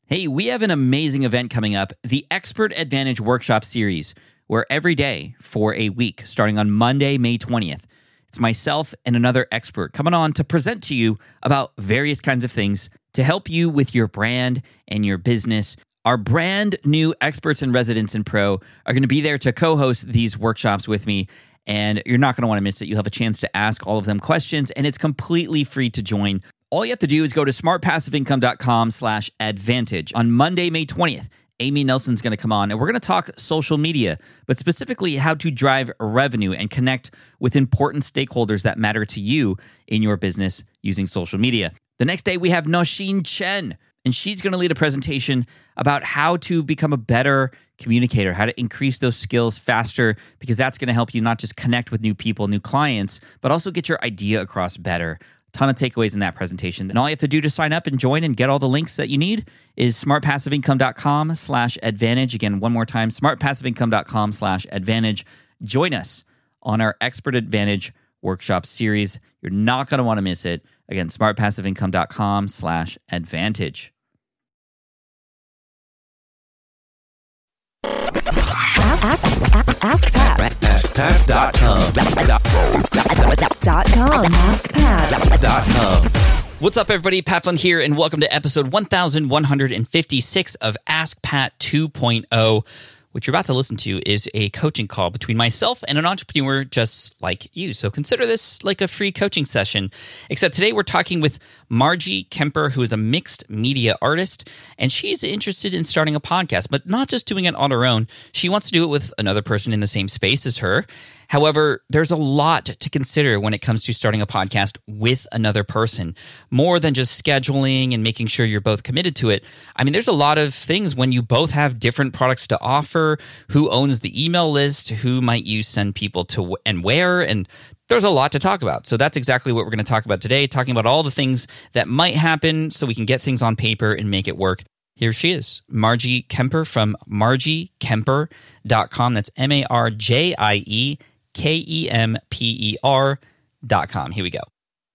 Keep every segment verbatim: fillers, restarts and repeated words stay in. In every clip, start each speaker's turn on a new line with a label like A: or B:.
A: Hey, we have an amazing event coming up, the Expert Advantage Workshop Series, where every day for a week, starting on Monday, May twentieth, it's myself and another expert coming on to present to you about various kinds of things to help you with your brand and your business. Our brand new experts and residents in Pro are going to be there to co-host these workshops with me, and you're not going to want to miss it. You'll have a chance to ask all of them questions, and it's completely free to join. All you have to do is go to smartpassiveincome.com slash advantage. On Monday, May twentieth, Amy Nelson's going to come on, and we're going to talk social media, but specifically how to drive revenue and connect with important stakeholders that matter to you in your business using social media. The next day, we have Nosheen Chen, and she's going to lead a presentation about how to become a better communicator, how to increase those skills faster, because that's going to help you not just connect with new people, new clients, but also get your idea across better. Ton of takeaways in that presentation. And all you have to do to sign up and join and get all the links that you need is smartpassiveincome.com slash advantage. Again, one more time, smartpassiveincome.com slash advantage. Join us on our Expert Advantage Workshop Series. You're not going to want to miss it. Again, smartpassiveincome.com slash advantage.
B: Ask, ask, ask Pat.
C: ask pat dot com.
B: Dot com. ask pat dot com.
A: What's up, everybody? Pat Flynn here, and welcome to episode one thousand one hundred fifty-six of Ask Pat two point oh. What you're about to listen to is a coaching call between myself and an entrepreneur just like you. So consider this like a free coaching session, except today we're talking with Margie Kemper, who is a mixed media artist, and she's interested in starting a podcast, but not just doing it on her own. She wants to do it with another person in the same space as her. However, there's a lot to consider when it comes to starting a podcast with another person, more than just scheduling and making sure you're both committed to it. I mean, there's a lot of things when you both have different products to offer, who owns the email list, who might you send people to and where, and there's a lot to talk about. So that's exactly what we're going to talk about today, talking about all the things that might happen so we can get things on paper and make it work. Here she is, Margie Kemper from margie kemper dot com. That's M A R J I E K E M P E R dot com. Here we go.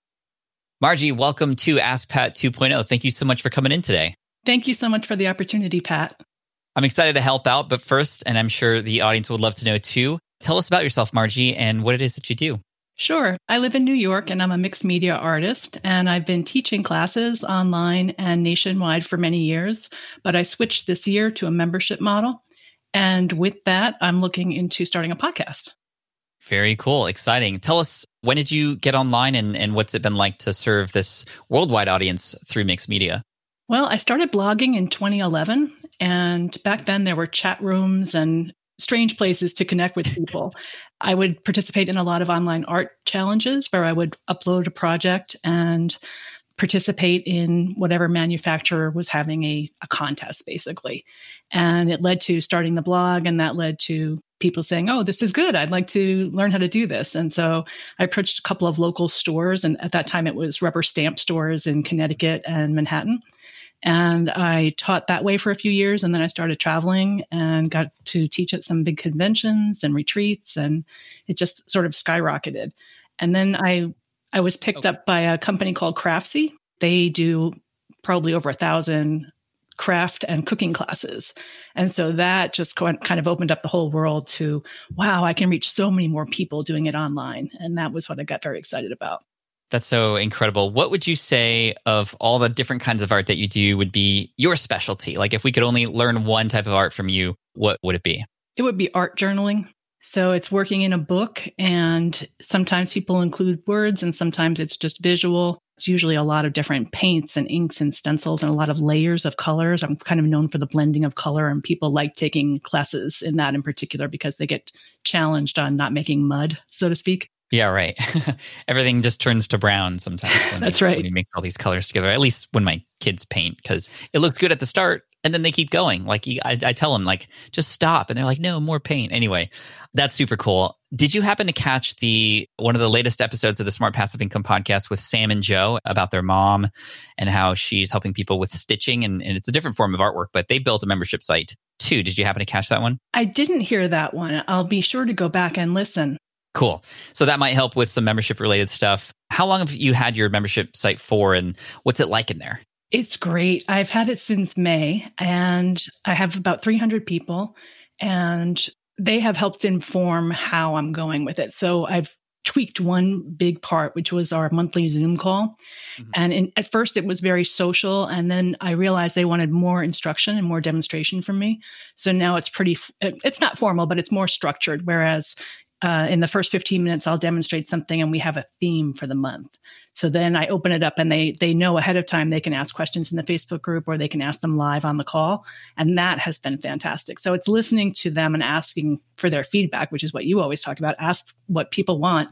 A: Margie, welcome to Ask Pat two point oh. Thank you so much for coming in today.
D: Thank you so much for the opportunity, Pat.
A: I'm excited to help out, but first, and I'm sure the audience would love to know too, tell us about yourself, Margie, and what it is that you do.
D: Sure. I live in New York, and I'm a mixed media artist, and I've been teaching classes online and nationwide for many years, but I switched this year to a membership model, and with that, I'm looking into starting a podcast.
A: Very cool. Exciting. Tell us, when did you get online, and, and what's it been like to serve this worldwide audience through mixed media?
D: Well, I started blogging in twenty eleven, and back then there were chat rooms and strange places to connect with people. I would participate in a lot of online art challenges where I would upload a project and participate in whatever manufacturer was having a, a contest, basically. And it led to starting the blog, and that led to people saying, oh, this is good. I'd like to learn how to do this. And so I approached a couple of local stores, and at that time it was rubber stamp stores in Connecticut and Manhattan. And I taught that way for a few years, and then I started traveling and got to teach at some big conventions and retreats, and it just sort of skyrocketed. And then I I was picked
A: okay.
D: up by a company called Craftsy. They do probably over a thousand craft and cooking classes. And so that just kind of opened up the whole world to, wow, I can reach so many more people doing it online. And that was what I got very excited about.
A: That's so incredible. What would you say of all the different kinds of art that you do would be your specialty? Like if we could only learn one type of art from you, what would it be?
D: It would be art journaling. So it's working in a book, and sometimes people include words and sometimes it's just visual. It's usually a lot of different paints and inks and stencils and a lot of layers of colors. I'm kind of known for the blending of color, and people like taking classes in that in particular because they get challenged on not making mud, so to speak.
A: Yeah, right. Everything just turns to brown sometimes. When
D: That's
A: you,
D: right.
A: When you mix all these colors together, at least when my kids paint, because it looks good at the start and then they keep going. Like I, I tell them, like, just stop. And they're like, no, more paint. Anyway, that's super cool. Did you happen to catch the one of the latest episodes of the Smart Passive Income podcast with Sam and Joe about their mom and how she's helping people with stitching? And, and it's a different form of artwork, but they built a membership site too. Did you happen to catch that one?
D: I didn't hear that one. I'll be sure to go back and listen.
A: Cool. So that might help with some membership related stuff. How long have you had your membership site for, and what's it like in there?
D: It's great. I've had it since May, and I have about three hundred people, and they have helped inform how I'm going with it. So I've tweaked one big part, which was our monthly Zoom call. Mm-hmm. And in, at first it was very social. And then I realized they wanted more instruction and more demonstration from me. So now it's pretty, it's not formal, but it's more structured. Whereas uh, in the first fifteen minutes, I'll demonstrate something and we have a theme for the month. So then I open it up and they they know ahead of time they can ask questions in the Facebook group or they can ask them live on the call. And that has been fantastic. So it's listening to them and asking for their feedback, which is what you always talk about. Ask what people want.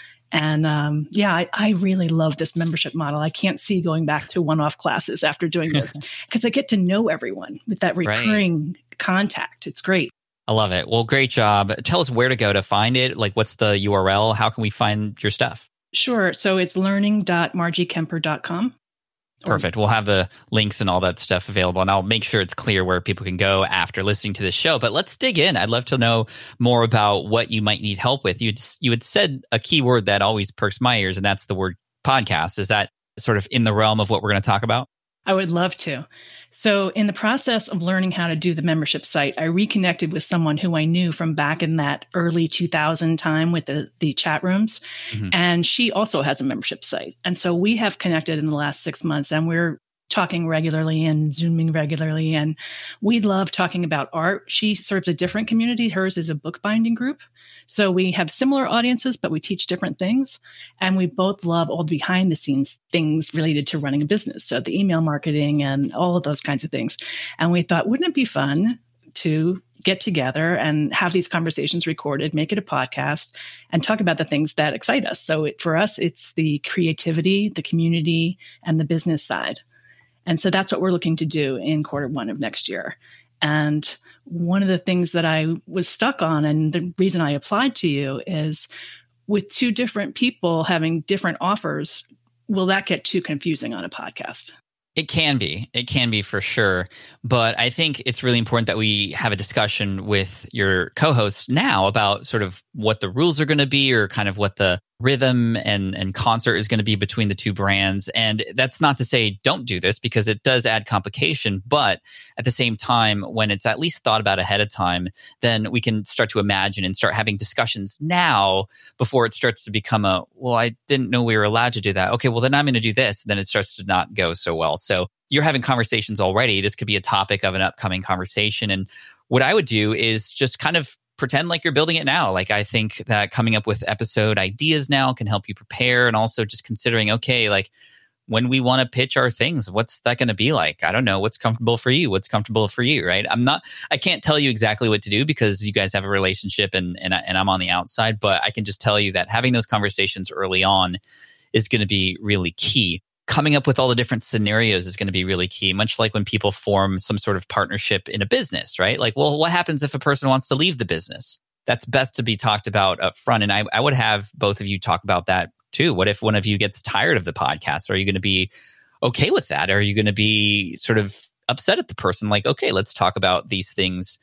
D: And um, yeah, I, I really love this membership model. I can't see going back to one-off classes after doing this because I get to know everyone with that recurring right. contact. It's great.
A: I love it. Well, great job. Tell us where to go to find it. Like, what's the U R L? How can we find your stuff?
D: Sure. So it's learning dot margie kemper dot com.
A: Perfect. We'll have the links and all that stuff available, and I'll make sure it's clear where people can go after listening to this show. But let's dig in. I'd love to know more about what you might need help with. You you had said a key word that always perks my ears, and that's the word podcast. Is that sort of in the realm of what we're going to talk about?
D: I would love to. So in the process of learning how to do the membership site, I reconnected with someone who I knew from back in that early two thousand time with the, the chat rooms. Mm-hmm. And she also has a membership site. And so we have connected in the last six months and we're talking regularly and Zooming regularly. And we love talking about art. She serves a different community. Hers is a bookbinding group. So we have similar audiences, but we teach different things. And we both love all the behind the scenes things related to running a business. So the email marketing and all of those kinds of things. And we thought, wouldn't it be fun to get together and have these conversations recorded, make it a podcast, and talk about the things that excite us. So it, for us, it's the creativity, the community, and the business side. And so that's what we're looking to do in quarter one of next year. And one of the things that I was stuck on, and the reason I applied to you, is with two different people having different offers, will that get too confusing on a podcast?
A: It can be. It can be for sure. But I think it's really important that we have a discussion with your co-hosts now about sort of what the rules are going to be or kind of what the rhythm and, and concert is going to be between the two brands. And that's not to say don't do this because it does add complication. But at the same time, when it's at least thought about ahead of time, then we can start to imagine and start having discussions now before it starts to become a, well, I didn't know we were allowed to do that. Okay, well, then I'm going to do this. Then it starts to not go so well. So you're having conversations already. This could be a topic of an upcoming conversation. And what I would do is just kind of pretend like you're building it now. Like I think that coming up with episode ideas now can help you prepare, and also just considering, okay, like when we want to pitch our things, what's that going to be like? I don't know. What's comfortable for you? What's comfortable for you, right? I'm not, I can't tell you exactly what to do because you guys have a relationship and and, I, and I'm on the outside, but I can just tell you that having those conversations early on is going to be really key. Coming up with all the different scenarios is going to be really key, much like when people form some sort of partnership in a business, right? Like, well, what happens if a person wants to leave the business? That's best to be talked about up front. And I, I would have both of you talk about that too. What if one of you gets tired of the podcast? Are you going to be okay with that? Are you going to be sort of upset at the person? Like, okay, let's talk about these things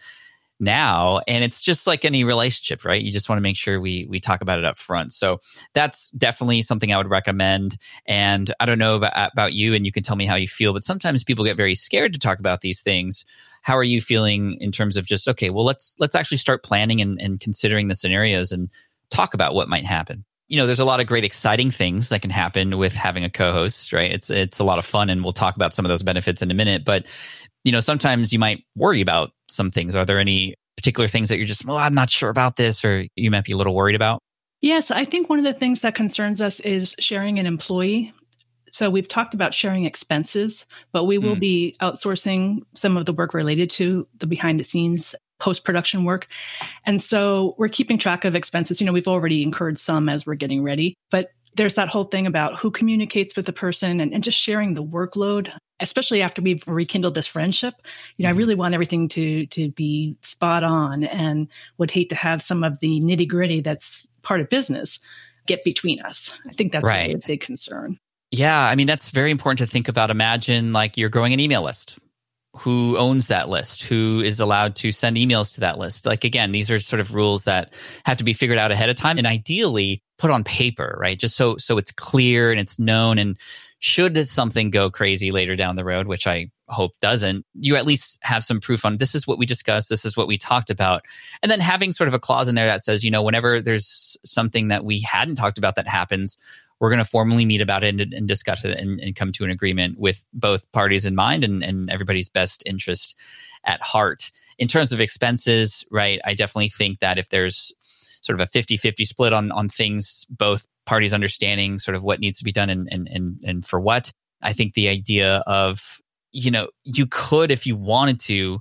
A: now. And it's just like any relationship, right? You just want to make sure we we talk about it up front. So that's definitely something I would recommend. And I don't know about, about you, and you can tell me how you feel, but sometimes people get very scared to talk about these things. How are you feeling in terms of just, okay, well, let's let's actually start planning and, and considering the scenarios and talk about what might happen. You know, there's a lot of great exciting things that can happen with having a co-host, right? It's it's a lot of fun, and we'll talk about some of those benefits in a minute. But you know, sometimes you might worry about some things. Are there any particular things that you're just, well, I'm not sure about this, or you might be a little worried about?
D: Yes, I think one of the things that concerns us is sharing an employee. So we've talked about sharing expenses, but we will mm. be outsourcing some of the work related to the behind the scenes post-production work. And so we're keeping track of expenses. You know, we've already incurred some as we're getting ready, but there's that whole thing about who communicates with the person and, and just sharing the workload, especially after we've rekindled this friendship. You know, I really want everything to to be spot on, and would hate to have some of the nitty gritty that's part of business get between us. I think that's
A: right.
D: really a big concern.
A: Yeah, I mean, that's very important to think about. Imagine like you're growing an email list. Who owns that list? Who is allowed to send emails to that list? Like, again, these are sort of rules that have to be figured out ahead of time. And ideally, put on paper, right? Just so so it's clear and it's known. And should something go crazy later down the road, which I hope doesn't, you at least have some proof on this is what we discussed, this is what we talked about. And then having sort of a clause in there that says, you know, whenever there's something that we hadn't talked about that happens, we're going to formally meet about it and, and discuss it and, and come to an agreement with both parties in mind and, and everybody's best interest at heart. In terms of expenses, right, I definitely think that if there's sort of a fifty-fifty split on on things, both parties understanding sort of what needs to be done and and and, and for what, I think the idea of, you know, you could, if you wanted to,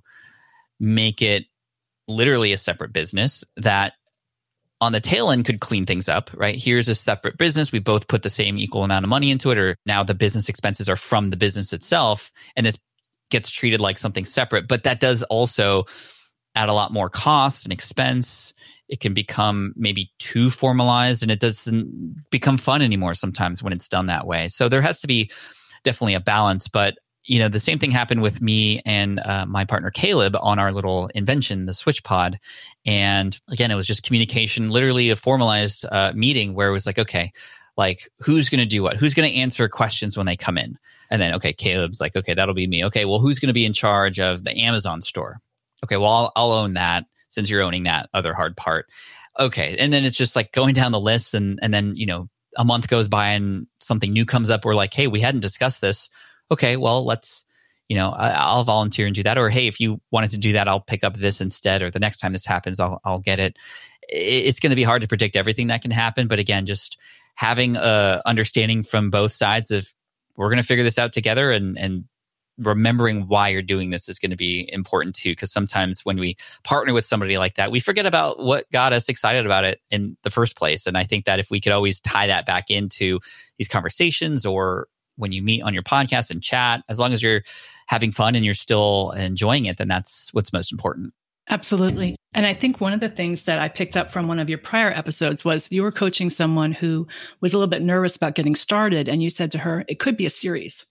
A: make it literally a separate business that on the tail end could clean things up, right? Here's a separate business. We both put the same equal amount of money into it, or now the business expenses are from the business itself, and this gets treated like something separate. But that does also add a lot more cost and expense. It can become maybe too formalized, and it doesn't become fun anymore sometimes when it's done that way. So there has to be definitely a balance. But you know, the same thing happened with me and uh, my partner Caleb on our little invention, the Switch Pod. And again, it was just communication, literally a formalized uh, meeting where it was like, okay, like who's going to do what? Who's going to answer questions when they come in? And then, okay, Caleb's like, okay, that'll be me. Okay, well, who's going to be in charge of the Amazon store? Okay, well, I'll, I'll own that since you're owning that other hard part. Okay, and then it's just like going down the list, and and then, you know, a month goes by and something new comes up. We're like, hey, we hadn't discussed this. Okay, well, let's, you know, I, I'll volunteer and do that. Or, hey, if you wanted to do that, I'll pick up this instead. Or the next time this happens, I'll I'll get it. It's going to be hard to predict everything that can happen. But again, just having a understanding from both sides of we're going to figure this out together, and and remembering why you're doing this is going to be important too. Because sometimes when we partner with somebody like that, we forget about what got us excited about it in the first place. And I think that if we could always tie that back into these conversations, or when you meet on your podcast and chat, as long as you're having fun and you're still enjoying it, then that's what's most important.
D: Absolutely. And I think one of the things that I picked up from one of your prior episodes was you were coaching someone who was a little bit nervous about getting started. And you said to her, it could be a series.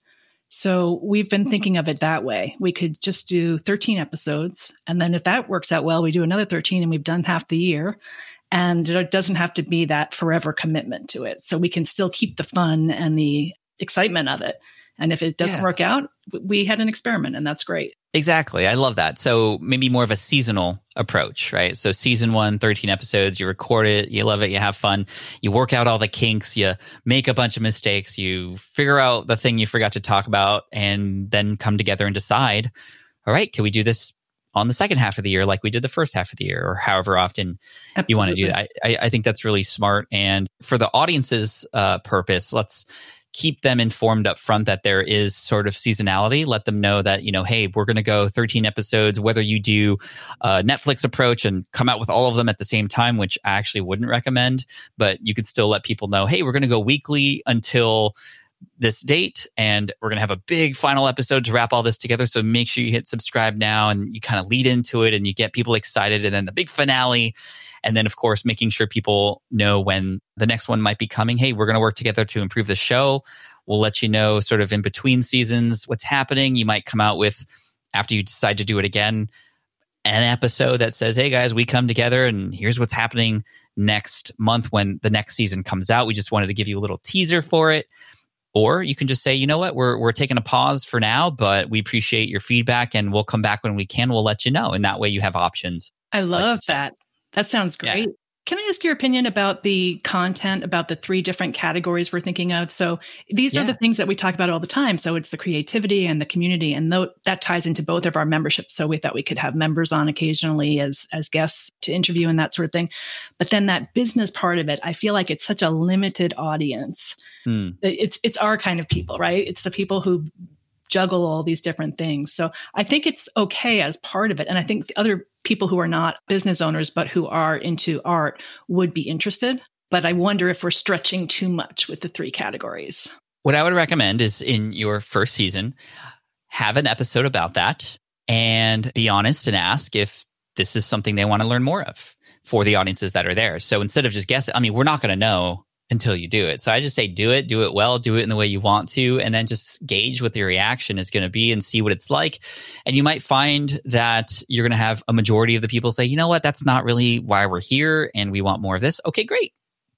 D: So we've been thinking of it that way. We could just do thirteen episodes. And then if that works out well, we do another thirteen, and we've done half the year. And it doesn't have to be that forever commitment to it. So we can still keep the fun and the excitement of it. And if it doesn't
A: yeah.
D: work out, we had an experiment, and that's great.
A: Exactly. I love that. So maybe more of a seasonal approach, right? So season one, thirteen episodes, you record it, you love it, you have fun, you work out all the kinks, you make a bunch of mistakes, you figure out the thing you forgot to talk about, and then come together and decide, all right, can we do this on the second half of the year like we did the first half of the year, or however often Absolutely. You want to do that. I, I think that's really smart. And for the audience's uh, purpose, let's keep them informed up front that there is sort of seasonality. Let them know that, you know, hey, we're going to go thirteen episodes, whether you do a Netflix approach and come out with all of them at the same time, which I actually wouldn't recommend, but you could still let people know, hey, we're going to go weekly until this date, and we're going to have a big final episode to wrap all this together. So make sure you hit subscribe now, and you kind of lead into it and you get people excited, and then the big finale. And then, of course, making sure people know when the next one might be coming. Hey, we're going to work together to improve the show. We'll let you know sort of in between seasons what's happening. You might come out with, after you decide to do it again, an episode that says, hey, guys, we come together and here's what's happening next month when the next season comes out. We just wanted to give you a little teaser for it. Or you can just say, you know what, we're we're taking a pause for now, but we appreciate your feedback and we'll come back when we can. We'll let you know. And that way you have options.
D: I love like that. That sounds great. Yeah. Can I ask your opinion about the content, about the three different categories we're thinking of? So these yeah. are the things that we talk about all the time. So it's the creativity and the community, and th- that ties into both of our memberships. So we thought we could have members on occasionally as as guests to interview and that sort of thing. But then that business part of it, I feel like it's such a limited audience. Hmm. It's it's our kind of people, right? It's the people who juggle all these different things. So I think it's okay as part of it. And I think the other people who are not business owners, but who are into art would be interested. But I wonder if we're stretching too much with the three categories.
A: What I would recommend is in your first season, have an episode about that and be honest and ask if this is something they want to learn more of for the audiences that are there. So instead of just guessing, I mean, we're not going to know until you do it. So I just say, do it, do it well, do it in the way you want to, and then just gauge what your reaction is going to be and see what it's like. And you might find that you're going to have a majority of the people say, you know what, that's not really why we're here and we want more of this. Okay, great.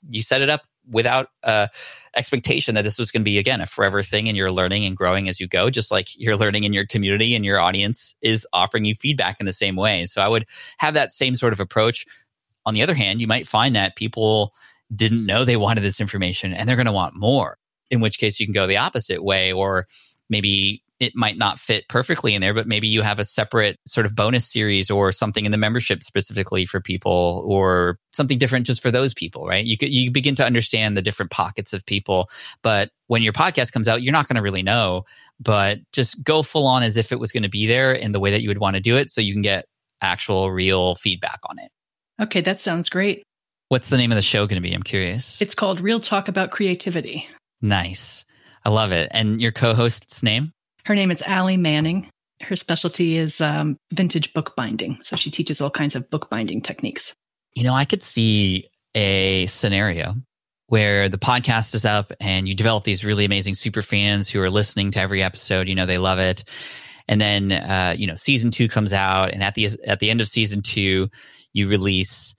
A: you set it up without uh, expectation that this was going to be, again, a forever thing, and you're learning and growing as you go, just like you're learning in your community and your audience is offering you feedback in the same way. So I would have that same sort of approach. On the other hand, you might find that people didn't know they wanted this information and they're going to want more, in which case you can go the opposite way, or maybe it might not fit perfectly in there, but maybe you have a separate sort of bonus series or something in the membership specifically for people, or something different just for those people, right? You could, you begin to understand the different pockets of people. But when your podcast comes out, you're not going to really know, but just go full on as if it was going to be there in the way that you would want to do it, so you can get actual real feedback on it.
D: Okay, that sounds great.
A: What's the name of the show going to be? I'm curious.
D: It's called Real Talk About Creativity.
A: Nice. I love it. And your co-host's name?
D: Her name is Allie Manning. Her specialty is um, vintage bookbinding. So she teaches all kinds of bookbinding techniques.
A: You know, I could see a scenario where the podcast is up and you develop these really amazing super fans who are listening to every episode. You know, they love it. And then, uh, you know, season two comes out, and at the at the end of season two, you release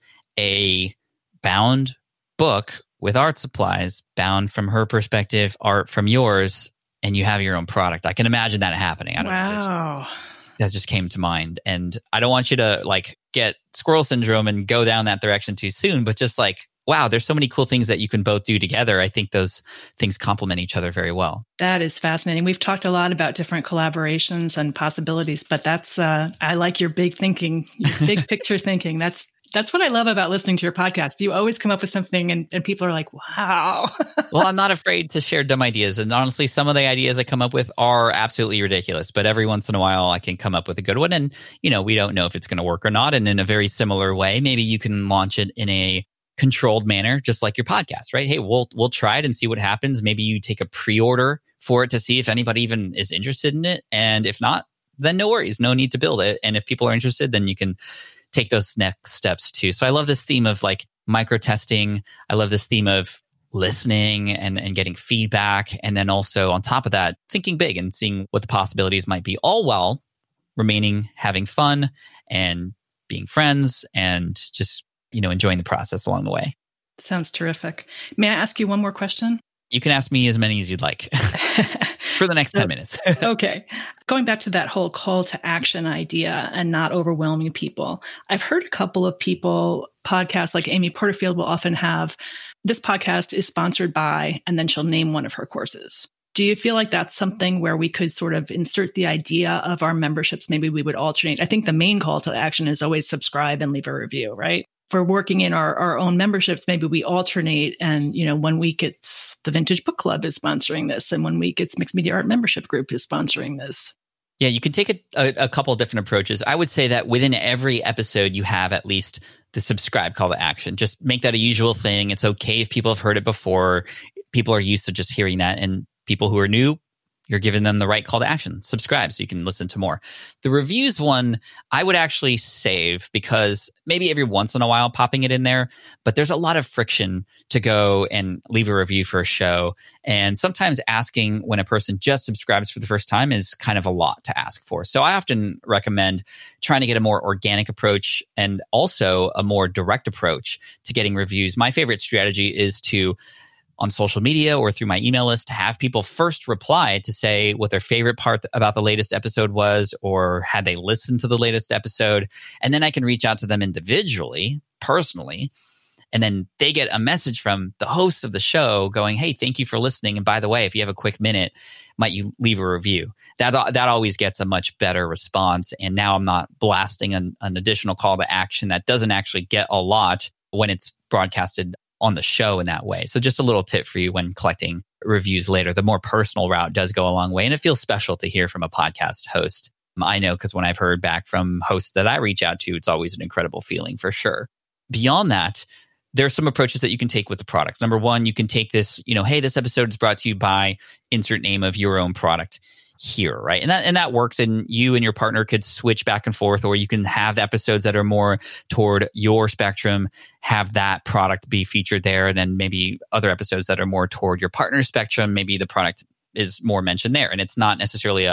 A: a bound book with art supplies, bound from her perspective, art from yours, and you have your own product. I can imagine that happening. I don't
D: wow.
A: know. That just came to mind. And I don't want you to like get squirrel syndrome and go down that direction too soon, but just like, wow, there's so many cool things that you can both do together. I think those things complement each other very well.
D: That is fascinating. We've talked a lot about different collaborations and possibilities, but that's, uh, I like your big thinking, your big picture thinking. That's That's what I love about listening to your podcast. You always come up with something and, and people are like, wow.
A: Well, I'm not afraid to share dumb ideas. And honestly, some of the ideas I come up with are absolutely ridiculous. But every once in a while, I can come up with a good one. And, you know, we don't know if it's going to work or not. And in a very similar way, maybe you can launch it in a controlled manner, just like your podcast, right? Hey, we'll we'll try it and see what happens. Maybe you take a pre-order for it to see if anybody even is interested in it. And if not, then no worries. No need to build it. And if people are interested, then you can take those next steps too. So I love this theme of like micro testing. I love this theme of listening and, and getting feedback. And then also on top of that, thinking big and seeing what the possibilities might be, all while remaining having fun and being friends and just, you know, enjoying the process along the way.
D: Sounds terrific. May I ask you one more question?
A: You can ask me as many as you'd like for the next ten minutes.
D: Okay. Going back to that whole call to action idea and not overwhelming people. I've heard a couple of people, podcasts like Amy Porterfield will often have, this podcast is sponsored by, and then she'll name one of her courses. Do you feel like that's something where we could sort of insert the idea of our memberships? Maybe we would alternate. I think the main call to action is always subscribe and leave a review, right? For working in our, our own memberships, maybe we alternate. And, you know, one week it's the Vintage Book Club is sponsoring this. And one week it's Mixed Media Art Membership Group is sponsoring this.
A: Yeah, you can take a, a, a couple of different approaches. I would say that within every episode, you have at least the subscribe call to action. Just make that a usual thing. It's okay if people have heard it before. People are used to just hearing that. And people who are new, you're giving them the right call to action. Subscribe so you can listen to more. The reviews one, I would actually save because maybe every once in a while popping it in there, but there's a lot of friction to go and leave a review for a show. And sometimes asking when a person just subscribes for the first time is kind of a lot to ask for. So I often recommend trying to get a more organic approach and also a more direct approach to getting reviews. My favorite strategy is to on social media or through my email list, to have people first reply to say what their favorite part about the latest episode was, or had they listened to the latest episode. And then I can reach out to them individually, personally. And then they get a message from the host of the show going, hey, thank you for listening. And by the way, if you have a quick minute, might you leave a review? That that always gets a much better response. And now I'm not blasting an, an additional call to action that doesn't actually get a lot when it's broadcasted on the show in that way. So just a little tip for you when collecting reviews later. The more personal route does go a long way. And it feels special to hear from a podcast host. I know because when I've heard back from hosts that I reach out to, it's always an incredible feeling for sure. Beyond that, there are some approaches that you can take with the products. Number one, you can take this, you know, hey, this episode is brought to you by insert name of your own product here, right? And that and that works. And you and your partner could switch back and forth, or you can have the episodes that are more toward your spectrum, have that product be featured there. And then maybe other episodes that are more toward your partner's spectrum, maybe the product is more mentioned there. And it's not necessarily a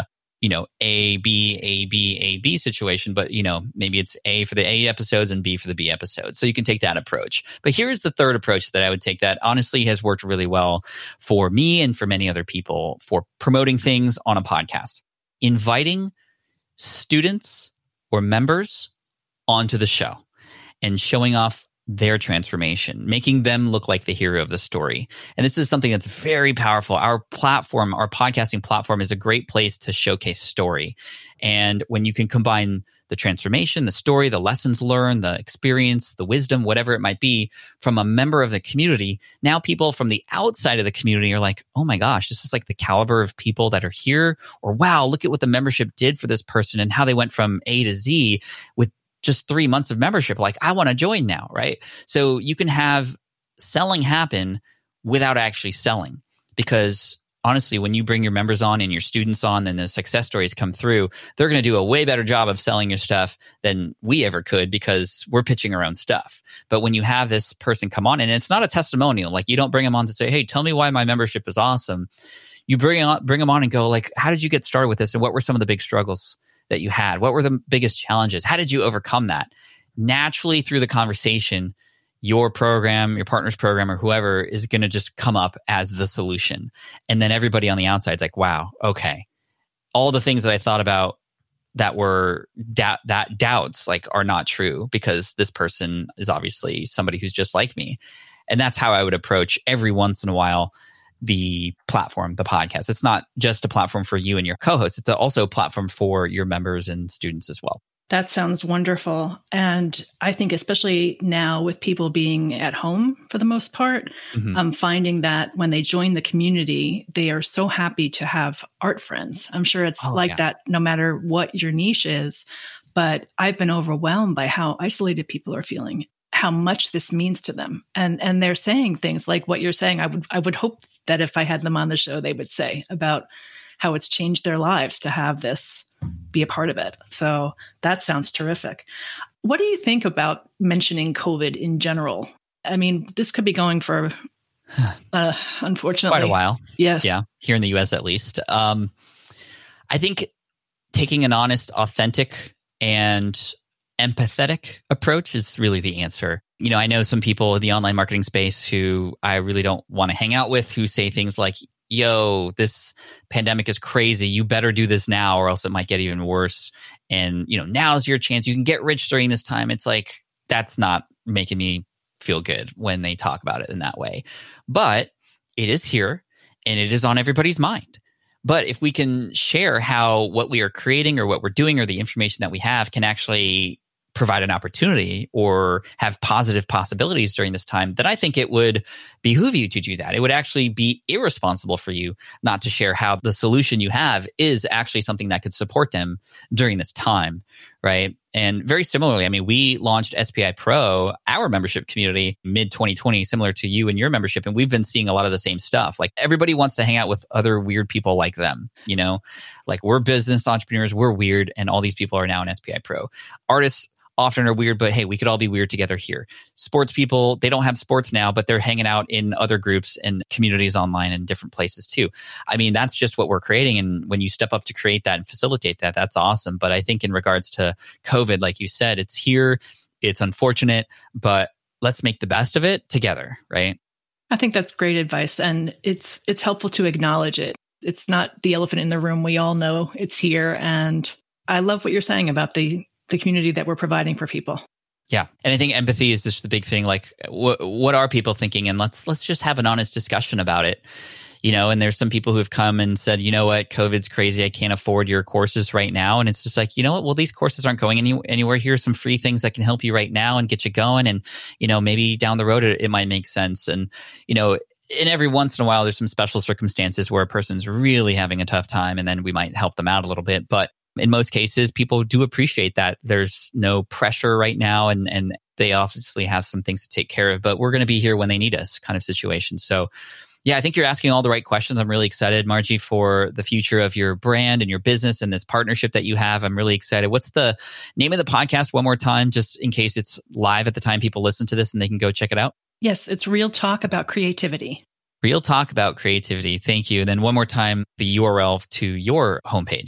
A: you know, A, B, A, B, A, B situation, but, you know, maybe it's A for the A episodes and B for the B episodes. So you can take that approach. But here's the third approach that I would take that honestly has worked really well for me and for many other people for promoting things on a podcast. Inviting students or members onto the show and showing off their transformation, making them look like the hero of the story. And this is something that's very powerful. Our platform, our podcasting platform is a great place to showcase story. And when you can combine the transformation, the story, the lessons learned, the experience, the wisdom, whatever it might be from a member of the community, now people from the outside of the community are like, oh my gosh, this is like the caliber of people that are here. Or wow, look at what the membership did for this person and how they went from A to Z with just three months of membership. Like, I want to join now, right? So you can have selling happen without actually selling. Because honestly, when you bring your members on and your students on and the success stories come through, they're going to do a way better job of selling your stuff than we ever could because we're pitching our own stuff. But when you have this person come on, and it's not a testimonial, like you don't bring them on to say, hey, tell me why my membership is awesome. You bring, on, bring them on and go like, how did you get started with this? And what were some of the big struggles that you had? What were the biggest challenges? How did you overcome that? Naturally, through the conversation, your program, your partner's program, or whoever is going to just come up as the solution. And then everybody on the outside is like, wow, okay. All the things that I thought about that were da- that doubts like are not true because this person is obviously somebody who's just like me. And that's how I would approach every once in a while the platform, the podcast. It's not just a platform for you and your co-hosts. It's also a platform for your members and students as well.
D: That sounds wonderful. And I think especially now with people being at home for the most part, mm-hmm. I'm finding that when they join the community, they are so happy to have art friends. I'm sure it's oh, like yeah. that no matter what your niche is. But I've been overwhelmed by how isolated people are feeling, how much this means to them. And and they're saying things like what you're saying. I would I would hope that if I had them on the show, they would say about how it's changed their lives to have this be a part of it. So that sounds terrific. What do you think about mentioning COVID in general? I mean, this could be going for, uh, unfortunately,
A: quite a while.
D: Yes.
A: Yeah. Here in the U S at least. Um, I think taking an honest, authentic, and empathetic approach is really the answer. You know, I know some people in the online marketing space who I really don't want to hang out with who say things like, yo, this pandemic is crazy. You better do this now or else it might get even worse. And, you know, now's your chance. You can get rich during this time. It's like, that's not making me feel good when they talk about it in that way. But it is here and it is on everybody's mind. But if we can share how what we are creating or what we're doing or the information that we have can actually provide an opportunity or have positive possibilities during this time, then I think it would behoove you to do that. It would actually be irresponsible for you not to share how the solution you have is actually something that could support them during this time, right? And very similarly, I mean, we launched S P I Pro, our membership community, mid twenty twenty, similar to you and your membership. And we've been seeing a lot of the same stuff. Like everybody wants to hang out with other weird people like them, you know? Like we're business entrepreneurs, we're weird, and all these people are now in S P I Pro. Artists often are weird, but hey, we could all be weird together here. Sports people, they don't have sports now, but they're hanging out in other groups and communities online and different places too. I mean, that's just what we're creating. And when you step up to create that and facilitate that, that's awesome. But I think in regards to COVID, like you said, it's here, it's unfortunate, but let's make the best of it together, right?
D: I think that's great advice. And it's it's helpful to acknowledge it. It's not the elephant in the room. We all know it's here. And I love what you're saying about the the community that we're providing for people.
A: Yeah. And I think empathy is just the big thing. Like wh- what are people thinking? And let's, let's just have an honest discussion about it. You know, and there's some people who've come and said, you know what, COVID's crazy. I can't afford your courses right now. And it's just like, you know what, well, these courses aren't going any, anywhere. Here's some free things that can help you right now and get you going. And, you know, maybe down the road, it, it might make sense. And, you know, and every once in a while, there's some special circumstances where a person's really having a tough time and then we might help them out a little bit. But in most cases, people do appreciate that there's no pressure right now and, and they obviously have some things to take care of, but we're going to be here when they need us kind of situation. So yeah, I think you're asking all the right questions. I'm really excited, Margie, for the future of your brand and your business and this partnership that you have. I'm really excited. What's the name of the podcast one more time, just in case it's live at the time people listen to this and they can go check it out?
D: Yes, it's Real Talk About Creativity.
A: Real Talk About Creativity. Thank you. And then one more time, the U R L to your homepage.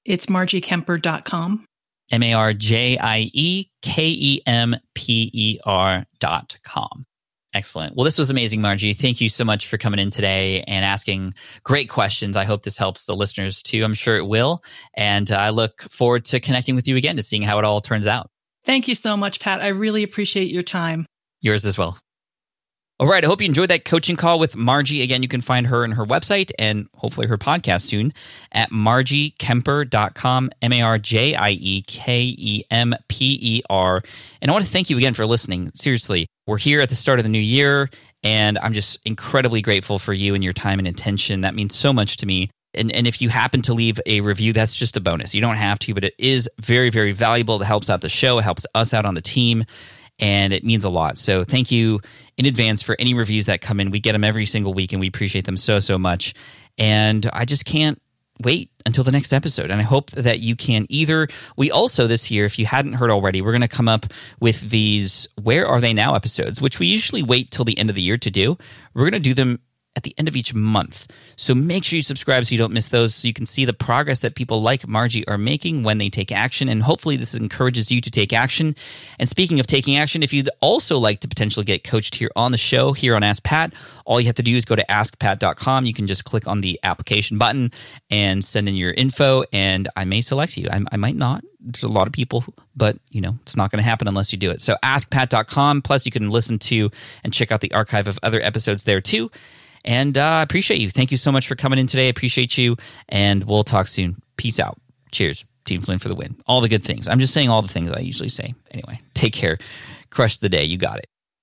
D: It's margie kemper dot com.
A: M A R J I E K E M P E R dot com. Excellent. Well, this was amazing, Margie. Thank you so much for coming in today and asking great questions. I hope this helps the listeners too. I'm sure it will. And I look forward to connecting with you again to seeing how it all turns out.
D: Thank you so much, Pat. I really appreciate your time.
A: Yours as well. All right. I hope you enjoyed that coaching call with Margie. Again, you can find her and her website and hopefully her podcast soon at margie kemper dot com, M A R J I E K E M P E R. And I want to thank you again for listening. Seriously, we're here at the start of the new year, and I'm just incredibly grateful for you and your time and attention. That means so much to me. And, and if you happen to leave a review, that's just a bonus. You don't have to, but it is very, very valuable. It helps out the show. It helps us out on the team. And it means a lot. So thank you in advance for any reviews that come in. We get them every single week, and we appreciate them so, so much. And I just can't wait until the next episode. And I hope that you can either. We also, this year, if you hadn't heard already, we're going to come up with these Where Are They Now episodes, which we usually wait till the end of the year to do. We're going to do them at the end of each month. So make sure you subscribe so you don't miss those, so you can see the progress that people like Margie are making when they take action. And hopefully this encourages you to take action. And speaking of taking action, if you'd also like to potentially get coached here on the show, here on Ask Pat, all you have to do is go to ask pat dot com. You can just click on the application button and send in your info, and I may select you. I, I might not. There's a lot of people, but you know, it's not going to happen unless you do it. So ask pat dot com. Plus, you can listen to and check out the archive of other episodes there too. And I uh, appreciate you. Thank you so much for coming in today. I appreciate you. And we'll talk soon. Peace out. Cheers. Team Flynn for the win. All the good things. I'm just saying all the things I usually say. Anyway, take care. Crush the day. You got it.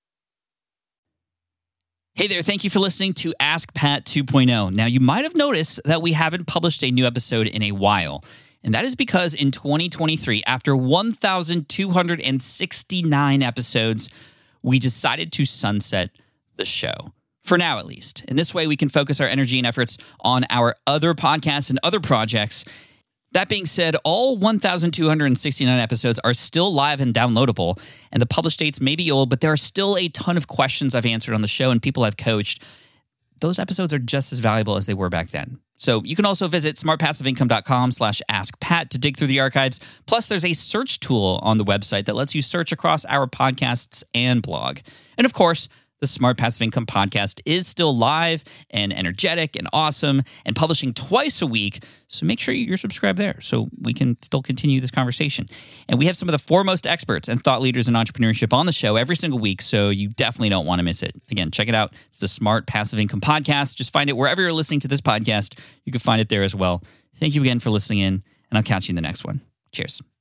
A: Hey there. Thank you for listening to Ask Pat two point oh. Now, you might have noticed that we haven't published a new episode in a while. And that is because in twenty twenty-three, after one thousand two hundred sixty-nine episodes, we decided to sunset the show. For now, at least. In this way, we can focus our energy and efforts on our other podcasts and other projects. That being said, all one thousand two hundred sixty-nine episodes are still live and downloadable, and the published dates may be old, but there are still a ton of questions I've answered on the show and people I've coached. Those episodes are just as valuable as they were back then. So you can also visit smart passive income dot com slash ask pat to dig through the archives. Plus, there's a search tool on the website that lets you search across our podcasts and blog. And of course, the Smart Passive Income podcast is still live and energetic and awesome and publishing twice a week. So make sure you're subscribed there so we can still continue this conversation. And we have some of the foremost experts and thought leaders in entrepreneurship on the show every single week, so you definitely don't want to miss it. Again, check it out. It's the Smart Passive Income podcast. Just find it wherever you're listening to this podcast. You can find it there as well. Thank you again for listening in, and I'll catch you in the next one. Cheers.